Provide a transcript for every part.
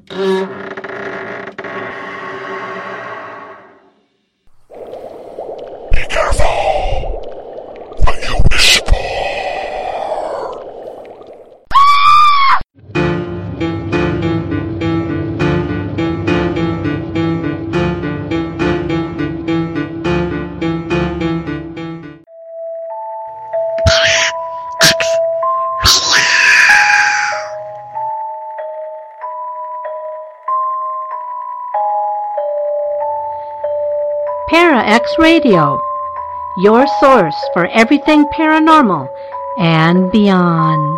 Be careful what you wish for. Para X Radio, your source for everything paranormal and beyond.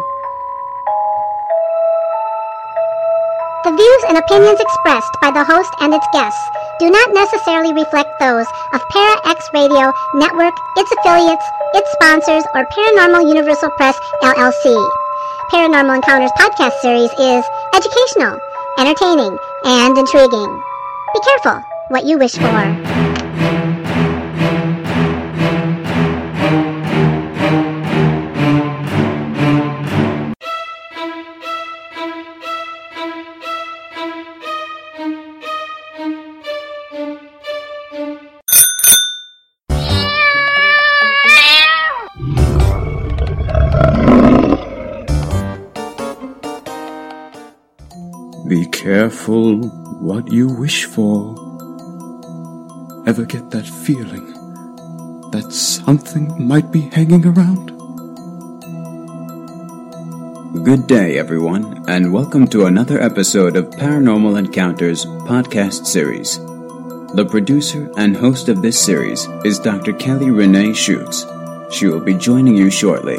The views and opinions expressed by the host and its guests do not necessarily reflect those of Para X Radio Network, its affiliates, its sponsors, or Paranormal Universal Press, LLC. Paranormal Encounters podcast series is educational, entertaining, and intriguing. Be careful what you wish for. Be careful what you wish for. Ever get that feeling that something might be hanging around? Good day, everyone, and welcome to another episode of Paranormal Encounters podcast series. The producer and host of this series is Dr. Kelly Renee Schutz. She will be joining you shortly.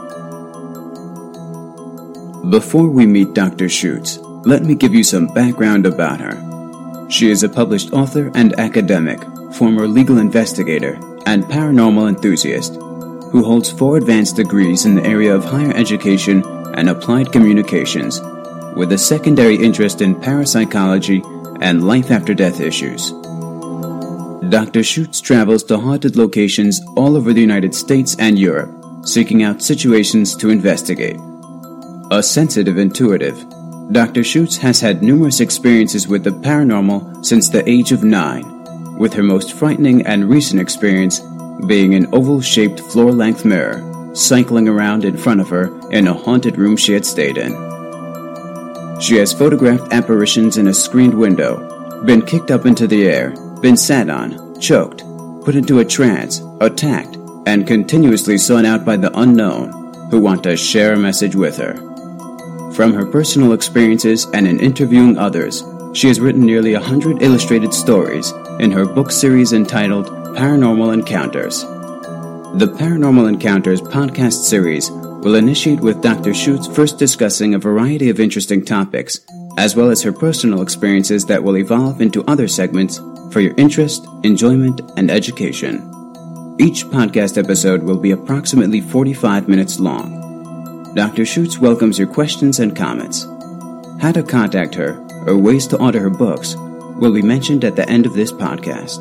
Before we meet Dr. Schutz, let me give you some background about her. She is a published author and academic, former legal investigator, and paranormal enthusiast, who holds 4 advanced degrees in the area of higher education and applied communications, with a secondary interest in parapsychology and life-after-death issues. Dr. Schutz travels to haunted locations all over the United States and Europe, seeking out situations to investigate. A sensitive intuitive, Dr. Schutz has had numerous experiences with the paranormal since the age of 9, with her most frightening and recent experience being an oval-shaped floor-length mirror cycling around in front of her in a haunted room she had stayed in. She has photographed apparitions in a screened window, been kicked up into the air, been sat on, choked, put into a trance, attacked, and continuously sought out by the unknown who want to share a message with her. From her personal experiences and in interviewing others, she has written nearly 100 illustrated stories in her book series entitled Paranormal Encounters. The Paranormal Encounters podcast series will initiate with Dr. Schutz first discussing a variety of interesting topics, as well as her personal experiences that will evolve into other segments for your interest, enjoyment, and education. Each podcast episode will be approximately 45 minutes long. Dr. Schutz welcomes your questions and comments. How to contact her or ways to order her books will be mentioned at the end of this podcast.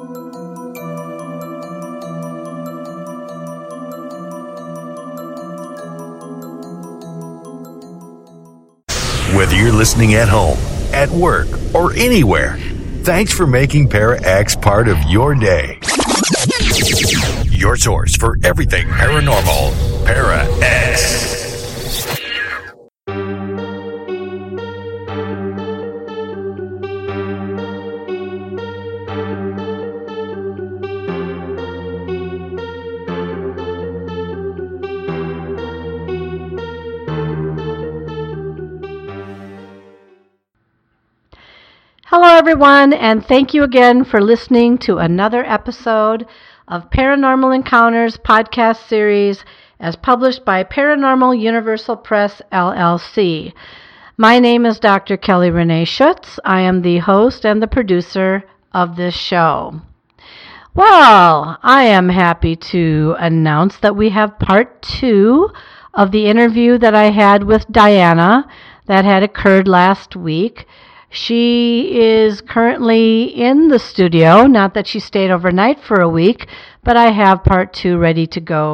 Whether you're listening at home, at work, or anywhere, thanks for making Para X part of your day. Your source for everything paranormal, Para X. Hello, everyone, and thank you again for listening to another episode of Paranormal Encounters podcast series as published by Paranormal Universal Press, LLC. My name is Dr. Kelly Renee Schutz. I am the host and the producer of this show. Well, I am happy to announce that we have part 2 of the interview that I had with Diana that had occurred last week. She is currently in the studio, not that she stayed overnight for a week, but I have part 2 ready to go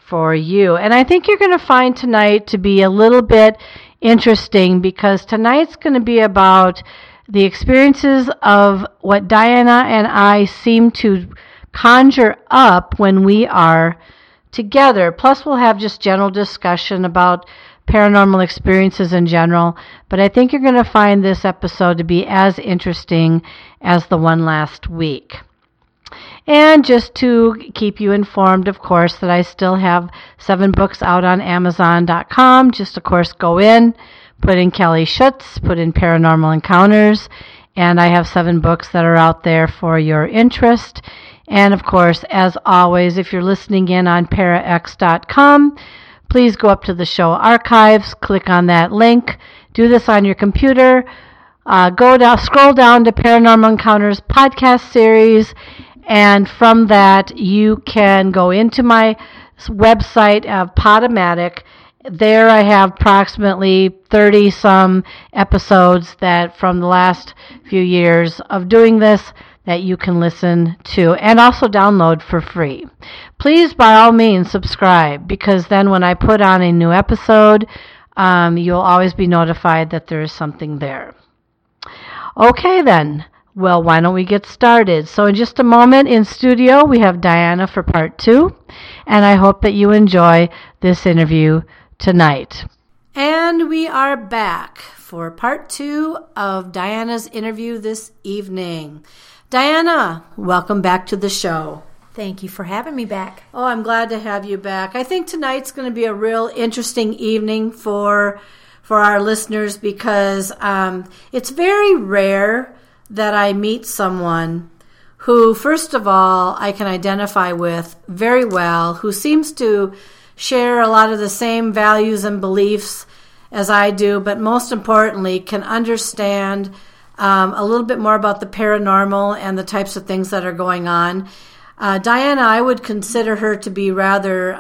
for you. And I think you're going to find tonight to be a little bit interesting, because tonight's going to be about the experiences of what Diana and I seem to conjure up when we are together. Plus, we'll have just general discussion about paranormal experiences in general. But I think you're going to find this episode to be as interesting as the one last week. And just to keep you informed, of course, that I still have 7 books out on Amazon.com. Just, of course, go in, put in Kelly Schutz, put in Paranormal Encounters, and I have 7 books that are out there for your interest. And, of course, as always, if you're listening in on ParaX.com, please go up to the show archives, click on that link, do this on your computer, scroll down to Paranormal Encounters podcast series, and from that you can go into my website of Podomatic. There I have approximately 30-some episodes that from the last few years of doing this that you can listen to and also download for free. Please, by all means, subscribe, because then when I put on a new episode, you'll always be notified that there is something there. Okay, then. Well, why don't we get started? So in just a moment in studio, we have Diana for part 2, and I hope that you enjoy this interview tonight. And we are back for part 2 of Diana's interview this evening. Diana, welcome back to the show. Thank you for having me back. Oh, I'm glad to have you back. I think tonight's going to be a real interesting evening for our listeners, because it's very rare that I meet someone who, first of all, I can identify with very well, who seems to share a lot of the same values and beliefs as I do, but most importantly, can understand a little bit more about the paranormal and the types of things that are going on. Diana, I would consider her to be rather,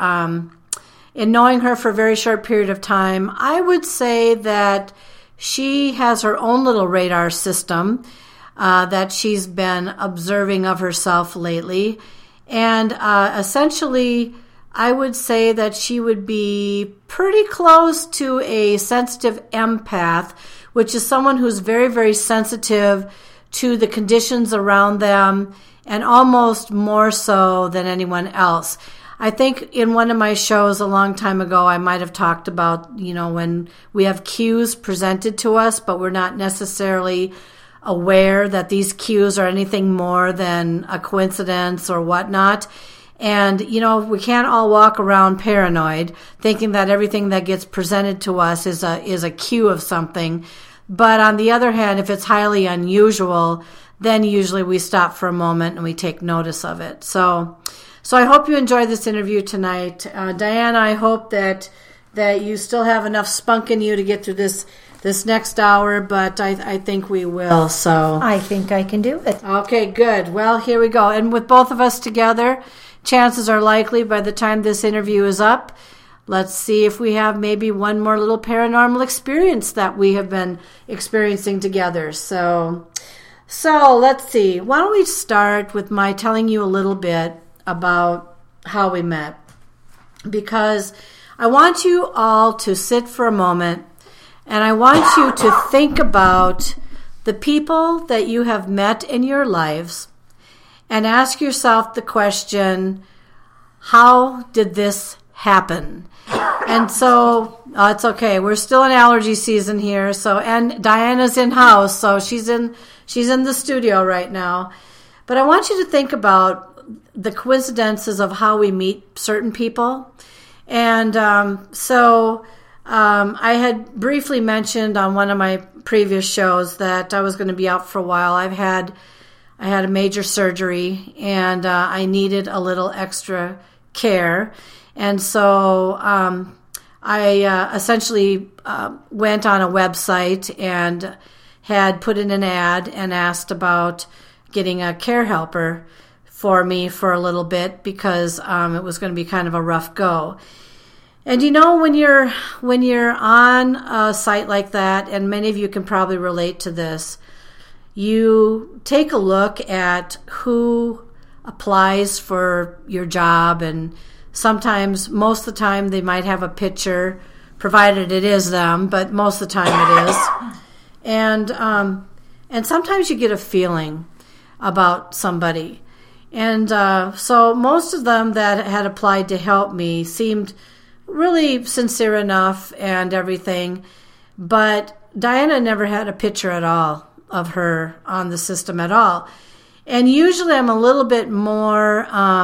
in knowing her for a very short period of time, I would say that she has her own little radar system that she's been observing of herself lately. And essentially, I would say that she would be pretty close to a sensitive empath, which is someone who's very, very sensitive to the conditions around them, and almost more so than anyone else. I think in one of my shows a long time ago, I might have talked about, when we have cues presented to us, but we're not necessarily aware that these cues are anything more than a coincidence or whatnot. And, we can't all walk around paranoid thinking that everything that gets presented to us is a cue of something. But on the other hand, if it's highly unusual, then usually we stop for a moment and we take notice of it. So I hope you enjoy this interview tonight. Diana, I hope that you still have enough spunk in you to get through this next hour, but I think we will. So I think I can do it. Okay, good. Well, here we go. And with both of us together, chances are likely by the time this interview is up, let's see if we have maybe one more little paranormal experience that we have been experiencing together. So let's see. Why don't we start with my telling you a little bit about how we met? Because I want you all to sit for a moment, and I want you to think about the people that you have met in your lives and ask yourself the question, how did this happen? And so, it's okay. We're still in allergy season here. So, and Diana's in house, so she's in the studio right now. But I want you to think about the coincidences of how we meet certain people. And I had briefly mentioned on one of my previous shows that I was going to be out for a while. I had a major surgery, and I needed a little extra care. And so I essentially went on a website and had put in an ad and asked about getting a care helper for me for a little bit, because it was going to be kind of a rough go. And when you're on a site like that, and many of you can probably relate to this, you take a look at who applies for your job and Sometimes, most of the time, they might have a picture, provided it is them, but most of the time it is. And sometimes you get a feeling about somebody. And so most of them that had applied to help me seemed really sincere enough and everything, but Diana never had a picture at all of her on the system at all. And usually I'm a little bit more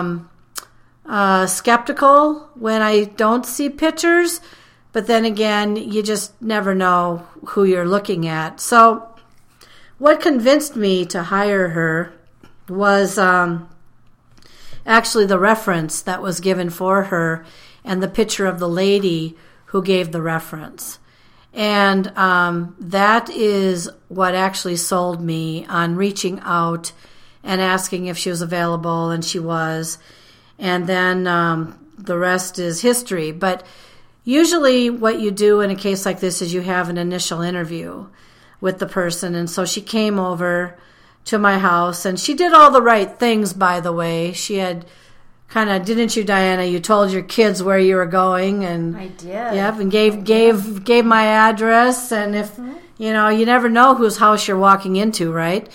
skeptical when I don't see pictures, but then again, you just never know who you're looking at. So what convinced me to hire her was actually the reference that was given for her and the picture of the lady who gave the reference. And that is what actually sold me on reaching out and asking if she was available, and she was. And then the rest is history. But usually what you do in a case like this is you have an initial interview with the person. And so she came over to my house, and she did all the right things, by the way. She had kind of, didn't you, Diana? You told your kids where you were going, and I did. Yep, and gave my address, and if you know, you never know whose house you're walking into, right?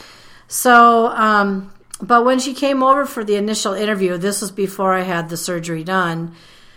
So, but when she came over for the initial interview, this was before I had the surgery done.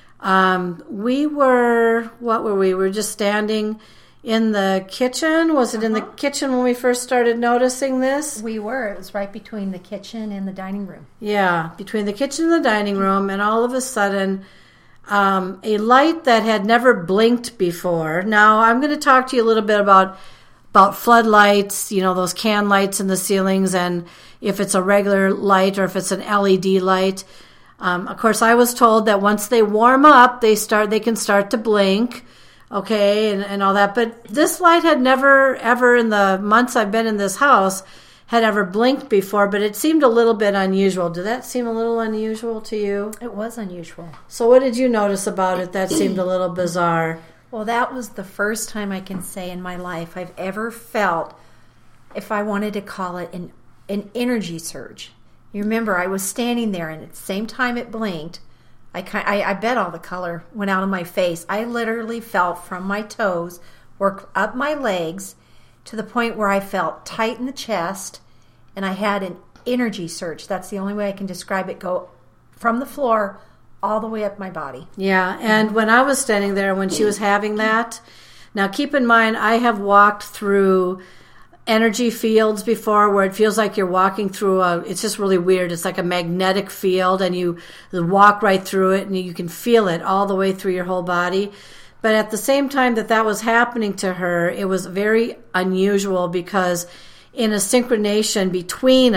We were just standing in the kitchen. Was it in the kitchen when we first started noticing this? We were. It was right between the kitchen and the dining room. Yeah, between the kitchen and the dining room, and all of a sudden, a light that had never blinked before. Now, I'm going to talk to you a little bit about floodlights, you know, those can lights in the ceilings, and if it's a regular light or if it's an LED light. Of course, I was told that once they warm up, they can start to blink. Okay, and all that. But this light had never, ever in the months I've been in this house, had ever blinked before, but it seemed a little bit unusual. Did that seem a little unusual to you? It was unusual. So what did you notice about it that seemed a little bizarre? Well, that was the first time I can say in my life I've ever felt, if I wanted to call it an energy surge. You remember, I was standing there, and at the same time it blinked, I bet all the color went out of my face. I literally felt from my toes, work up my legs, to the point where I felt tight in the chest, and I had an energy surge. That's the only way I can describe it. Go from the floor all the way up my body. Yeah, and when I was standing there, when she was having that, now keep in mind, I have walked through energy fields before where it feels like you're walking through it's just really weird. It's like a magnetic field, and you walk right through it, and you can feel it all the way through your whole body. But at the same time that was happening to her, it was very unusual, because in a synchronization between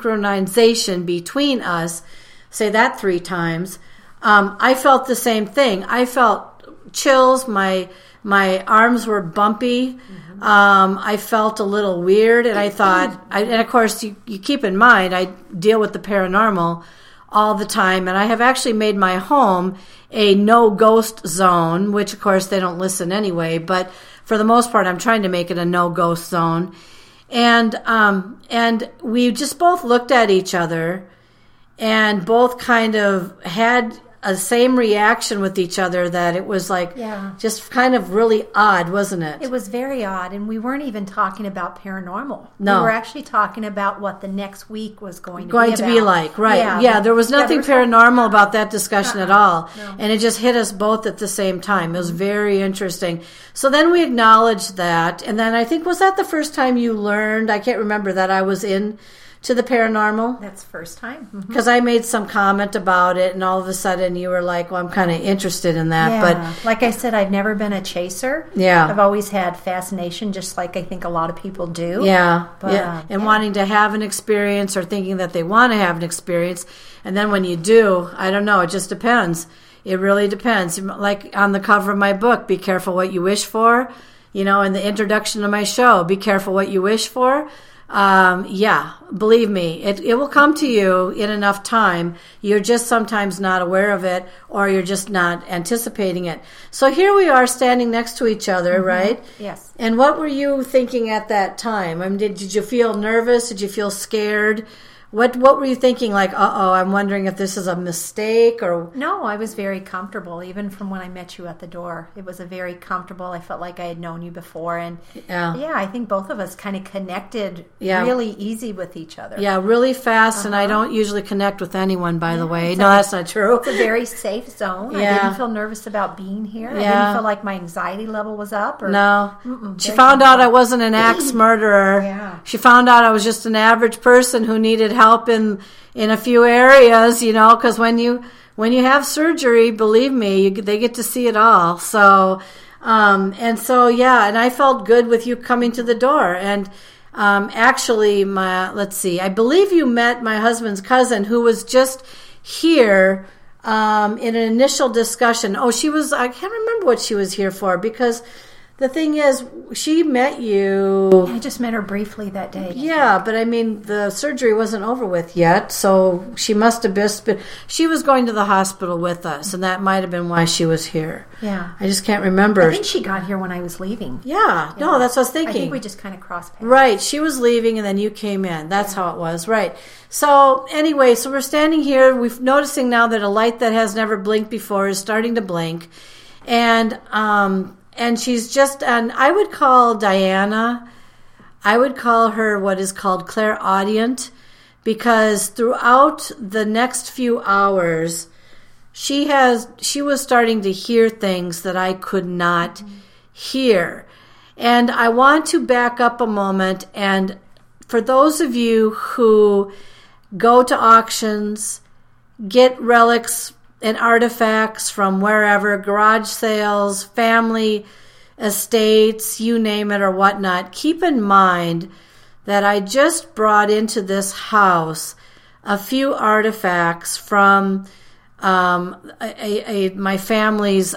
us, say that 3 times, I felt the same thing. I felt chills. My arms were bumpy. I felt a little weird, and I thought, and of course, you keep in mind, I deal with the paranormal all the time, and I have actually made my home a no-ghost zone, which, of course, they don't listen anyway, but for the most part, I'm trying to make it a no-ghost zone. And we just both looked at each other, and both kind of had a same reaction with each other, that it was like just kind of really odd, wasn't it? It was very odd, and we weren't even talking about paranormal. No. We were actually talking about what the next week was going to be like, right. Yeah, there was nothing paranormal about that discussion at all. No. And it just hit us both at the same time. It was very interesting. So then we acknowledged that, and then I think, was that the first time you learned, I can't remember, that I was in to the paranormal? That's the first time. Because I made some comment about it, and all of a sudden you were like, well, I'm kind of interested in that. Yeah. But like I said, I've never been a chaser. Yeah. I've always had fascination, just like I think a lot of people do. Yeah. But, and wanting to have an experience, or thinking that they want to have an experience. And then when you do, I don't know, it just depends. It really depends. Like on the cover of my book, Be Careful What You Wish For. You know, in the introduction of my show, Be Careful What You Wish For. Believe me, it will come to you in enough time. You're just sometimes not aware of it, or you're just not anticipating it. So here we are standing next to each other, right? Yes. And what were you thinking at that time? I mean, did you feel nervous? Did you feel scared? What were you thinking? Like, I'm wondering if this is a mistake or... No, I was very comfortable, even from when I met you at the door. It was a very comfortable. I felt like I had known you before, and I think both of us kind of connected really easy with each other. Yeah, really fast, and I don't usually connect with anyone, by the way. No, that's not true. It's a very safe zone. I didn't feel nervous about being here. I didn't feel like my anxiety level was up. No. She found out I wasn't an axe murderer. Yeah. She found out I was just an average person who needed help in a few areas, because when you have surgery, believe me, they get to see it all. So, and I felt good with you coming to the door. And actually, I believe you met my husband's cousin, who was just here in an initial discussion. I can't remember what she was here for, because the thing is, she met you... I just met her briefly that day. Yeah, but I mean, the surgery wasn't over with yet, so she must have been... She was going to the hospital with us, and that might have been why she was here. Yeah. I just can't remember. I think she got here when I was leaving. Yeah. No, that's what I was thinking. I think we just kind of crossed paths. Right. She was leaving, and then you came in. That's how it was. Right. So, anyway, we're standing here. We're noticing now that a light that has never blinked before is starting to blink. And she's just, and I would call Diana, I would call her what is called clairaudient, because throughout the next few hours, she was starting to hear things that I could not hear. And I want to back up a moment, and for those of you who go to auctions, get relics and artifacts from wherever, garage sales, family estates, you name it or whatnot, keep in mind that I just brought into this house a few artifacts from my family's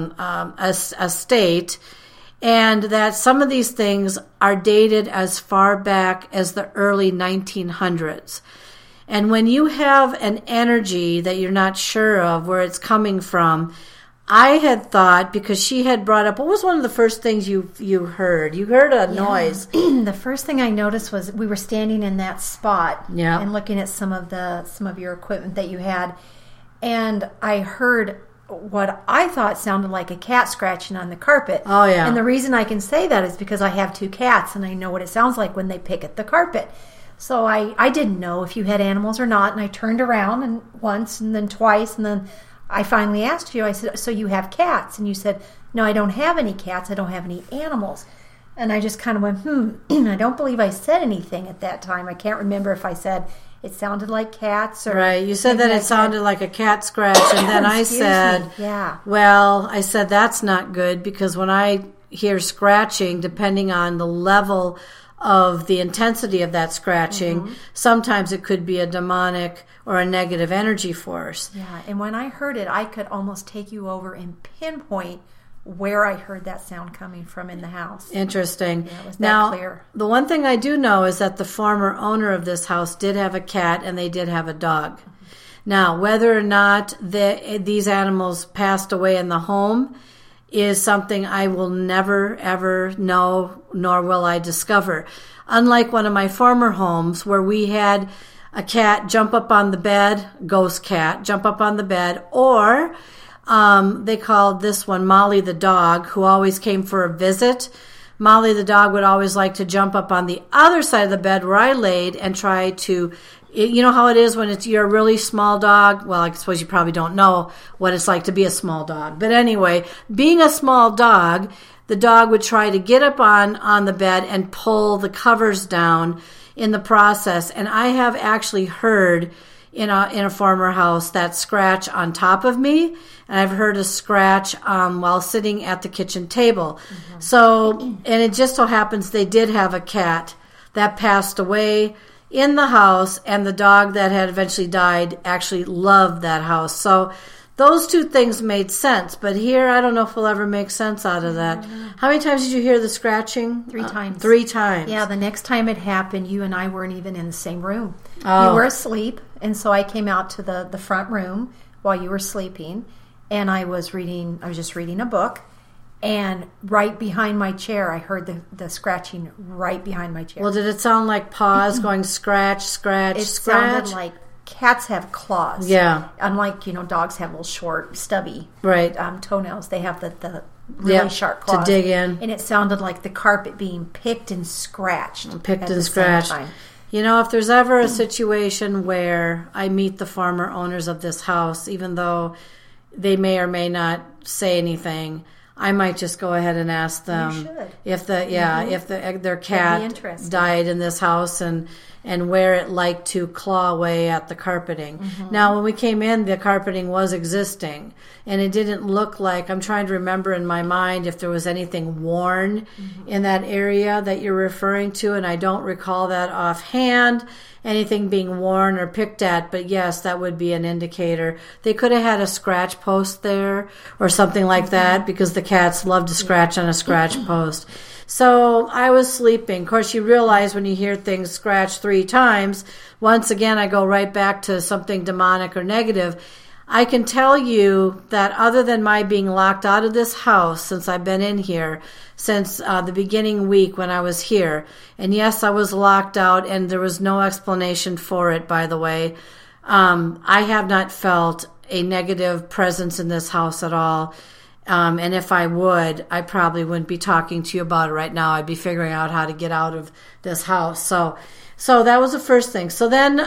estate, and that some of these things are dated as far back as the early 1900s. And when you have an energy that you're not sure of where it's coming from, I had thought, because she had brought up, what was one of the first things you heard? You heard a noise. The first thing I noticed was we were standing in that spot and looking at some of your equipment that you had, and I heard what I thought sounded like a cat scratching on the carpet. Oh, yeah. And the reason I can say that is because I have 2 cats, and I know what it sounds like when they pick at the carpet. So I didn't know if you had animals or not, and I turned around once and then twice, and then I finally asked you, I said, so you have cats? And you said, no, I don't have any cats. I don't have any animals. And I just kind of went, I don't believe I said anything at that time. I can't remember if I said it sounded like cats or... Right, you said that it sounded like a cat scratch, and then I said, I said, that's not good, because when I hear scratching, depending on the level of the intensity of that scratching, sometimes it could be a demonic or a negative energy force. Yeah, and when I heard it, I could almost take you over and pinpoint where I heard that sound coming from in the house. Interesting. Yeah, it was that clear. The one thing I do know is that the former owner of this house did have a cat, and they did have a dog. Now, whether or not these animals passed away in the home is something I will never, ever know, nor will I discover. Unlike one of my former homes where we had a cat jump up on the bed, ghost cat, jump up on the bed, or they called this one Molly the dog, who always came for a visit. Molly the dog would always like to jump up on the other side of the bed where I laid and try to... You know how it is when you're a really small dog? Well, I suppose you probably don't know what it's like to be a small dog. But anyway, being a small dog, the dog would try to get up on the bed and pull the covers down in the process. And I have actually heard in a former house that scratch on top of me, and I've heard a scratch while sitting at the kitchen table. So, and it just so happens they did have a cat that passed away in the house, and the dog that had eventually died actually loved that house. So those two things made sense. But here, I don't know if we'll ever make sense out of that. How many times did you hear the scratching? 3 times. 3 times. Yeah, the next time it happened, you and I weren't even in the same room. Oh. You were asleep, and so I came out to the front room while you were sleeping, and I was just reading a book. And right behind my chair, I heard the scratching right behind my chair. Well, did it sound like paws going scratch, scratch, it scratch? sounded like cats have claws. Yeah. Unlike, dogs have little short, stubby toenails. They have the really sharp claws. To dig in. And it sounded like the carpet being picked and scratched. Picked and scratched. If there's ever a situation where I meet the former owners of this house, even though they may or may not say anything, I might just go ahead and ask them if their cat died in this house and where it liked to claw away at the carpeting. Mm-hmm. Now, when we came in, the carpeting was existing, and it didn't look like, I'm trying to remember in my mind if there was anything worn in that area that you're referring to, and I don't recall that offhand, anything being worn or picked at, but yes, that would be an indicator. They could have had a scratch post there or something like that, because the cats love to scratch on a scratch post. So I was sleeping. Of course, you realize when you hear things scratch 3 times, once again, I go right back to something demonic or negative. I can tell you that other than my being locked out of this house since I've been in here, since the beginning week when I was here, and yes, I was locked out and there was no explanation for it, by the way, I have not felt a negative presence in this house at all. And if I would, I probably wouldn't be talking to you about it right now. I'd be figuring out how to get out of this house. So that was the first thing. So then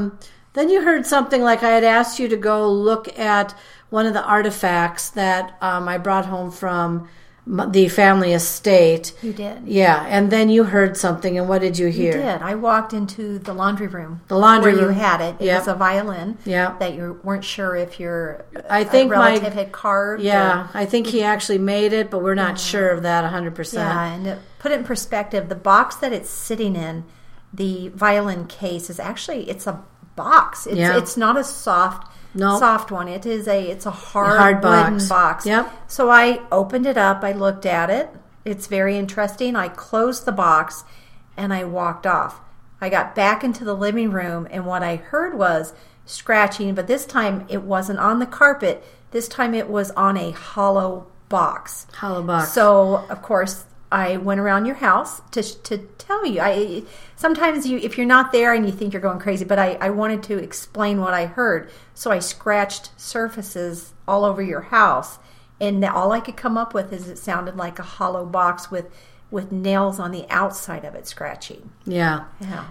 you heard something like I had asked you to go look at one of the artifacts that I brought home from the family estate. You did. Yeah, and then you heard something, and what did you hear? You did. I walked into the laundry room. The laundry room. Where you had it. It was a violin. Yeah. That you weren't sure if your relative had carved. Yeah, I think he actually made it, but we're not sure of that 100%. Yeah, and to put it in perspective, the box that it's sitting in, the violin case, is actually, it's a box. It's not a soft one. It's a hard wooden box. Yep. So I opened it up. I looked at it. It's very interesting. I closed the box and I walked off. I got back into the living room, and what I heard was scratching, but this time it wasn't on the carpet. This time it was on a hollow box. Hollow box. So, of course, I went around your house to tell you. Sometimes if you're not there and you think you're going crazy, but I wanted to explain what I heard. So I scratched surfaces all over your house, and all I could come up with is it sounded like a hollow box with nails on the outside of it scratching. Yeah.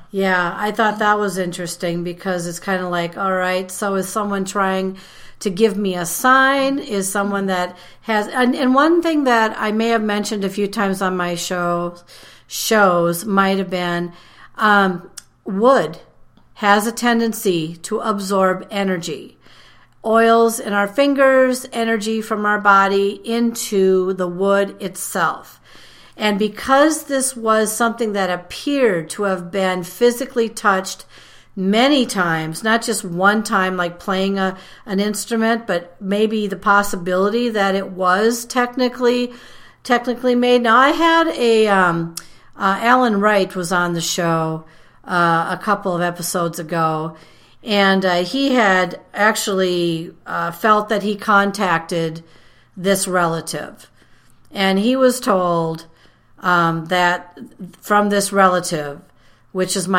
I thought that was interesting, because it's kind of like, all right, so is someone trying to give me a sign? Is someone that has, and one thing that I may have mentioned a few times on my shows might have been, wood has a tendency to absorb energy. Oils in our fingers, energy from our body into the wood itself. And because this was something that appeared to have been physically touched many times, not just one time like playing an instrument, but maybe the possibility that it was technically made. Now, I had Alan Wright was on the show a couple of episodes ago, and he had actually felt that he contacted this relative, and he was told that from this relative, which is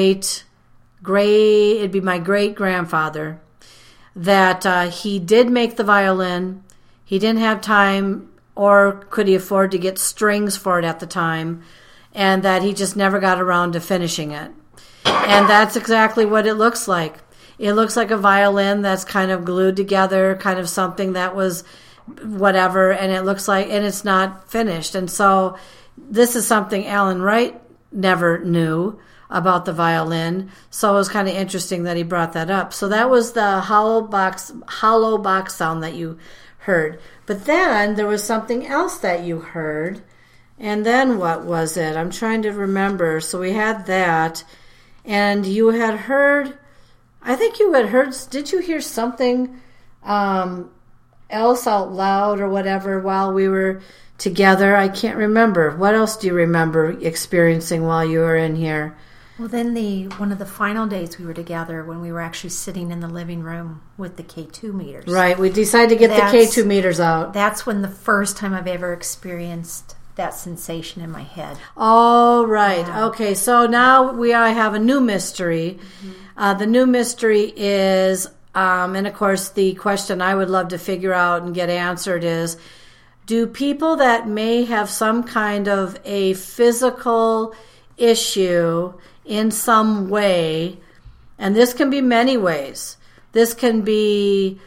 it'd be my great-grandfather, that he did make the violin. He didn't have time, or could he afford to get strings for it at the time, and that he just never got around to finishing it. And that's exactly what it looks like. It looks like a violin that's kind of glued together, kind of something that was whatever, and it looks like, and it's not finished. And so this is something Alan Wright never knew about the violin, so it was kind of interesting that he brought that up. So that was the hollow box sound that you heard. But then there was something else that you heard, and then what was it? I'm trying to remember. So we had that, and you had heard, I think you had heard, did you hear something else out loud or whatever while we were together? I can't remember. What else do you remember experiencing while you were in here? Well, then one of the final days we were together, when we were actually sitting in the living room with the K2 meters. Right. We decided to get the K2 meters out. That's when the first time I've ever experienced that sensation in my head. Oh, right. Yeah. Okay, so now I have a new mystery. The new mystery is, and of course the question I would love to figure out and get answered is, do people that may have some kind of a physical issue in some way, and this can be many ways. This can be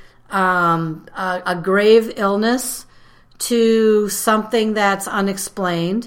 a grave illness to something that's unexplained.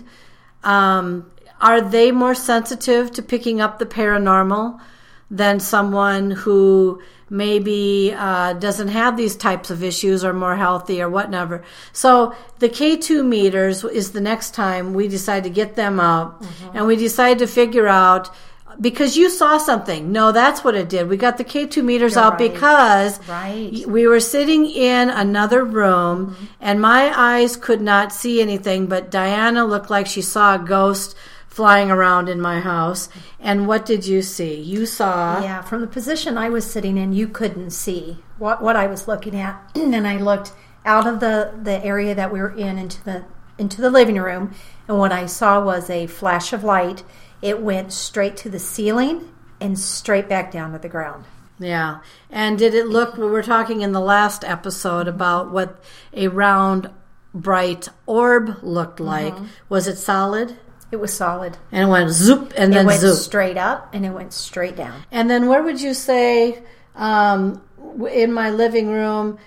Are they more sensitive to picking up the paranormal than someone who maybe doesn't have these types of issues or more healthy or whatever? So the K2 meters is the next time we decide to get them out, and we decide to figure out, because you saw something. No, that's what it did. We got the K2 meters out because we were sitting in another room, and my eyes could not see anything, but Diana looked like she saw a ghost flying around in my house. And what did you see? You saw... Yeah, from the position I was sitting in, you couldn't see what I was looking at. And I looked out of the area that we were in into the living room, and what I saw was a flash of light. It went straight to the ceiling and straight back down to the ground. Yeah. And did it look, we were talking in the last episode about what a round, bright orb looked like. Was it solid? It was solid. And it went zoop and then zoop. It went straight up and it went straight down. And then where would you say, in my living room,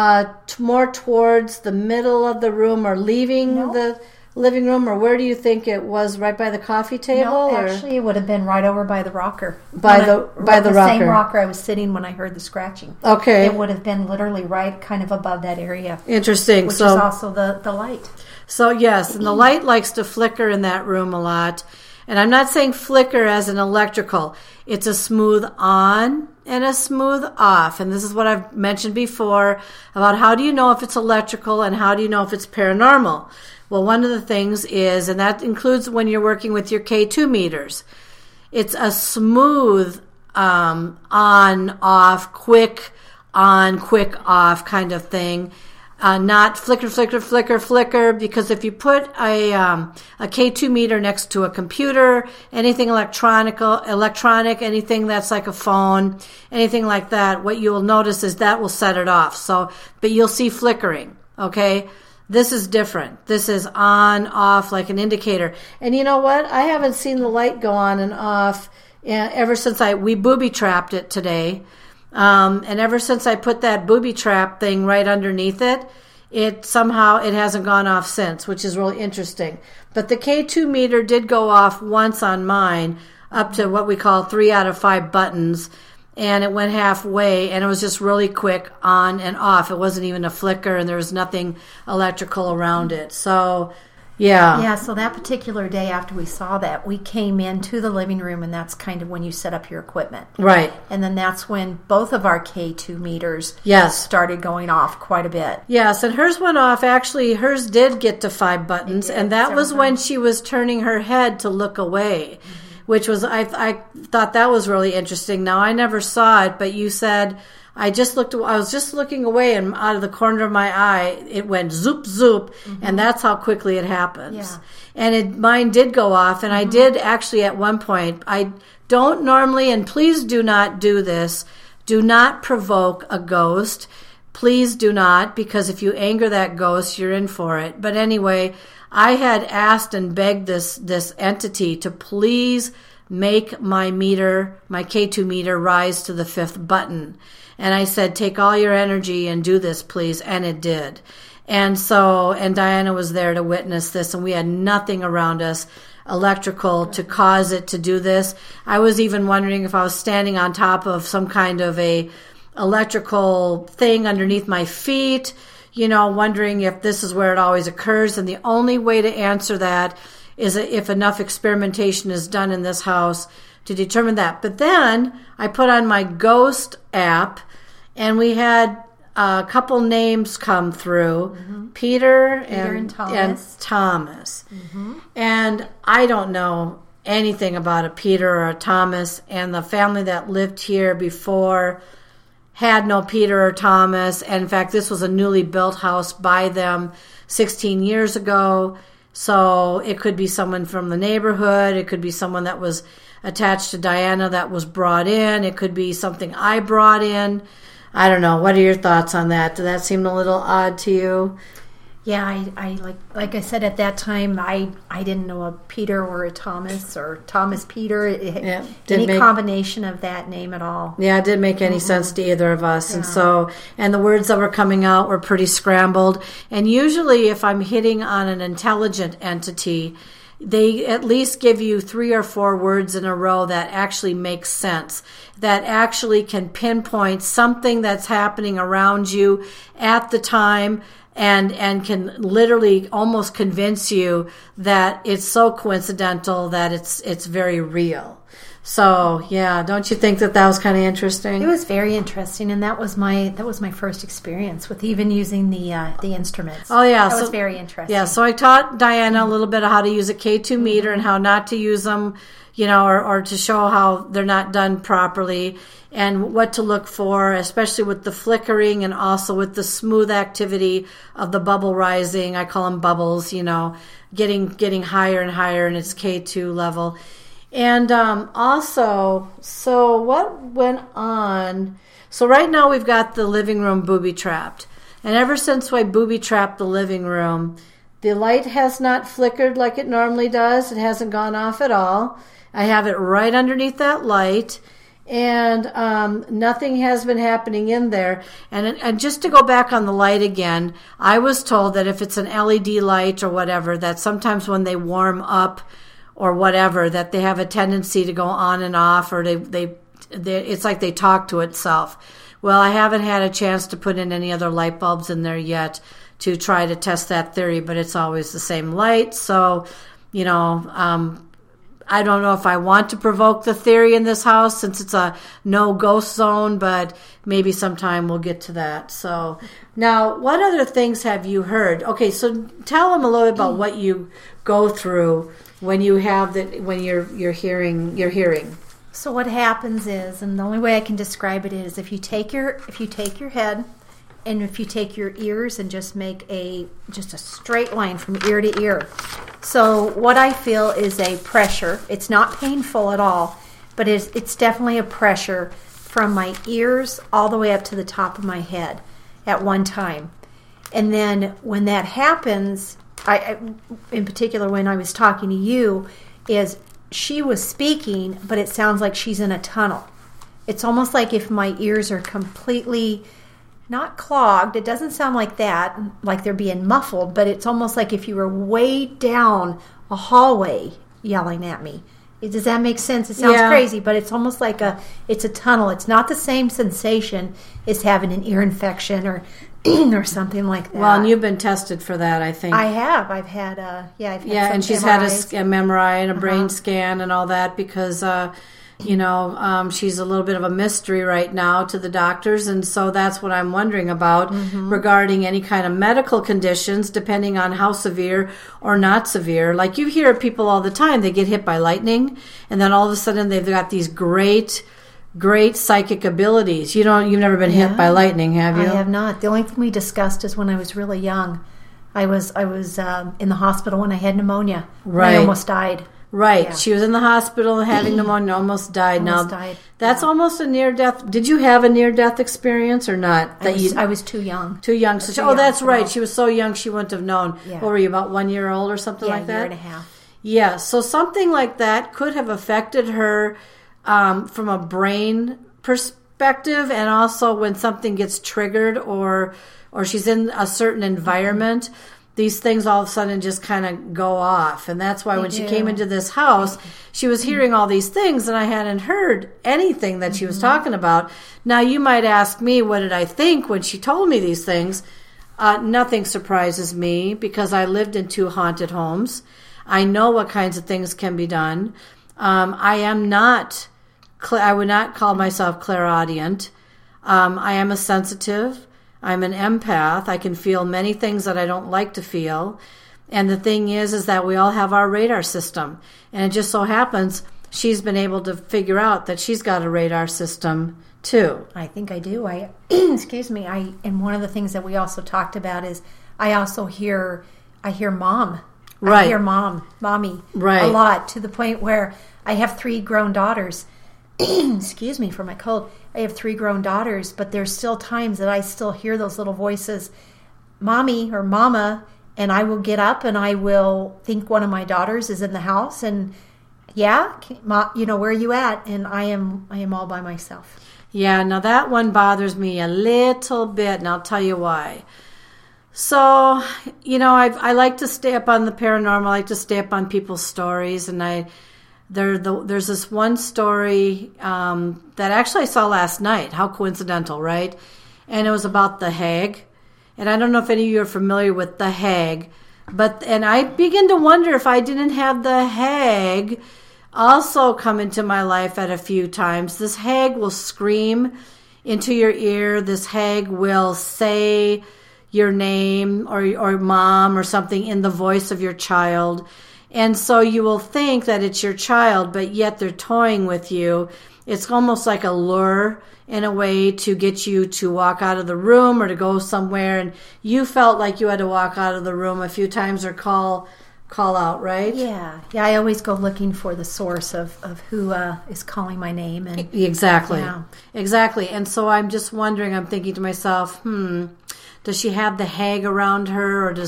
more towards the middle of the room or leaving the living room, or where do you think it was? Right by the coffee table? No, actually it would have been right over by the rocker. By the rocker. The same rocker I was sitting when I heard the scratching. Okay. It would have been literally right kind of above that area. Interesting. Which is also the light. So yes, and the light likes to flicker in that room a lot. And I'm not saying flicker as an electrical. It's a smooth on and a smooth off. And this is what I've mentioned before about how do you know if it's electrical and how do you know if it's paranormal. Well, one of the things is, and that includes when you're working with your K2 meters, it's a smooth on, off, quick on, quick off kind of thing. Not flicker, flicker, flicker, flicker, because if you put a K2 meter next to a computer, anything electronic, anything that's like a phone, anything like that, what you will notice is that will set it off. So, but you'll see flickering, okay? This is different. This is on, off, like an indicator. And you know what? I haven't seen the light go on and off ever since we booby-trapped it today. And ever since I put that booby trap thing right underneath it, it hasn't gone off since, which is really interesting. But the K2 meter did go off once on mine, up to what we call 3 out of 5 buttons, and it went halfway, and it was just really quick on and off. It wasn't even a flicker, and there was nothing electrical around it. So, yeah. Yeah, so that particular day after we saw that, we came into the living room, and that's kind of when you set up your equipment. Right. And then that's when both of our K2 meters started going off quite a bit. Yes, and hers went off. Actually, hers did get to 5 buttons, and that was when she was turning her head to look away, which was, I thought that was really interesting. Now, I never saw it, but you said... I was just looking away, and out of the corner of my eye, it went zoop, zoop, and that's how quickly it happens. Yeah. And mine did go off, and I did actually at one point. I don't normally, and please do not do this, do not provoke a ghost. Please do not, because if you anger that ghost, you're in for it. But anyway, I had asked and begged this entity to please make my K2 meter rise to the 5th button. And I said, take all your energy and do this, please. And it did. And Diana was there to witness this, and we had nothing around us electrical to cause it to do this. I was even wondering if I was standing on top of some kind of a electrical thing underneath my feet, wondering if this is where it always occurs. And the only way to answer that is if enough experimentation is done in this house to determine that. But then I put on my ghost app, and we had a couple names come through, Peter and Thomas. And I don't know anything about a Peter or a Thomas, and the family that lived here before had no Peter or Thomas. And in fact, this was a newly built house by them 16 years ago. So it could be someone from the neighborhood. It could be someone that was attached to Diana that was brought in. It could be something I brought in. I don't know. What are your thoughts on that? Did that seem a little odd to you? Yeah, I like I said at that time, I didn't know a Peter or a Thomas or Thomas Peter. Any combination of that name at all. Yeah, it didn't make any sense to either of us. Yeah. And the words that were coming out were pretty scrambled. And usually if I'm hitting on an intelligent entity, they at least give you 3 or 4 words in a row that actually make sense, that actually can pinpoint something that's happening around you at the time, and can literally almost convince you that it's so coincidental that it's very real. So yeah, don't you think that was kind of interesting? It was very interesting, and that was my first experience with even using the instruments. Oh yeah, that was very interesting. Yeah, so I taught Diana a little bit of how to use a K2 meter and how not to use them, or to show how they're not done properly, and what to look for, especially with the flickering and also with the smooth activity of the bubble rising. I call them bubbles, getting higher and higher in its K2 level. And also, so what went on? So right now we've got the living room booby-trapped. And ever since I booby-trapped the living room, the light has not flickered like it normally does. It hasn't gone off at all. I have it right underneath that light. And nothing has been happening in there. And just to go back on the light again, I was told that if it's an LED light or whatever, that sometimes when they warm up or whatever, that they have a tendency to go on and off, or they it's like they talk to itself. Well, I haven't had a chance to put in any other light bulbs in there yet to try to test that theory, but it's always the same light. So, I don't know if I want to provoke the theory in this house since it's a no ghost zone, but maybe sometime we'll get to that. So now, what other things have you heard? Okay, so tell them a little bit about what you go through when you have when you're hearing. So what happens is, and the only way I can describe it is, if you take your head and if you take your ears and just make just a straight line from ear to ear. So what I feel is a pressure. It's not painful at all, but it's definitely a pressure from my ears all the way up to the top of my head at one time. And then when that happens, I in particular when I was talking to you, is she was speaking, but it sounds like she's in a tunnel. It's almost like if my ears are completely not clogged. It doesn't sound like that, like they're being muffled, but it's almost like if you were way down a hallway yelling at me. Does that make sense? It sounds crazy, but it's almost like it's a tunnel. It's not the same sensation as having an ear infection or or something like that. Well, and you've been tested for that, I think. I have. I've had and she's MRIs. Had a MRI and a brain scan and all that because she's a little bit of a mystery right now to the doctors, and so that's what I'm wondering about regarding any kind of medical conditions, depending on how severe or not severe. Like you hear people all the time, they get hit by lightning, and then all of a sudden they've got these great psychic abilities. You've never been hit by lightning, have you? I have not. The only thing we discussed is when I was really young. I was in the hospital when I had pneumonia. Right. I almost died. Right. Yeah. She was in the hospital having pneumonia, almost died. Died. That's almost a near-death. Did you have a near-death experience or not? I was too young. Too young. That's right. She was so young she wouldn't have known. Yeah. What were you, about 1 year old or something like that? Yeah, a year and a half. Yeah. So something like that could have affected her from a brain perspective, and also when something gets triggered or she's in a certain environment, these things all of a sudden just kind of go off. And that's why when she came into this house, she was hearing all these things, and I hadn't heard anything that she was talking about. Now, you might ask me, what did I think when she told me these things? Nothing surprises me because I lived in 2 haunted homes. I know what kinds of things can be done. I would not call myself clairaudient. I am a sensitive. I'm an empath. I can feel many things that I don't like to feel. And the thing is that we all have our radar system. And it just so happens she's been able to figure out that she's got a radar system too. I think I do. Excuse me. And one of the things that we also talked about is I also hear mom. Right. I hear mommy right. a lot, to the point where I have 3 grown daughters. Excuse me for my cold. I have 3 grown daughters, but there's still times that I still hear those little voices, mommy or mama, and I will get up and I will think one of my daughters is in the house and, yeah, where are you at? And I am all by myself. Yeah, now that one bothers me a little bit, and I'll tell you why. So, I like to stay up on the paranormal. I like to stay up on people's stories, and there's this one story that actually I saw last night. How coincidental, right? And it was about the Hag. And I don't know if any of you are familiar with the Hag, and I begin to wonder if I didn't have the Hag also come into my life at a few times. This Hag will scream into your ear. This Hag will say your name or mom or something in the voice of your child. And so you will think that it's your child, but yet they're toying with you. It's almost like a lure in a way to get you to walk out of the room or to go somewhere. And you felt like you had to walk out of the room a few times or call out, right? Yeah. I always go looking for the source of who is calling my name. And exactly. Yeah. Exactly. And so I'm just wondering, I'm thinking to myself, does she have the Hag around her, or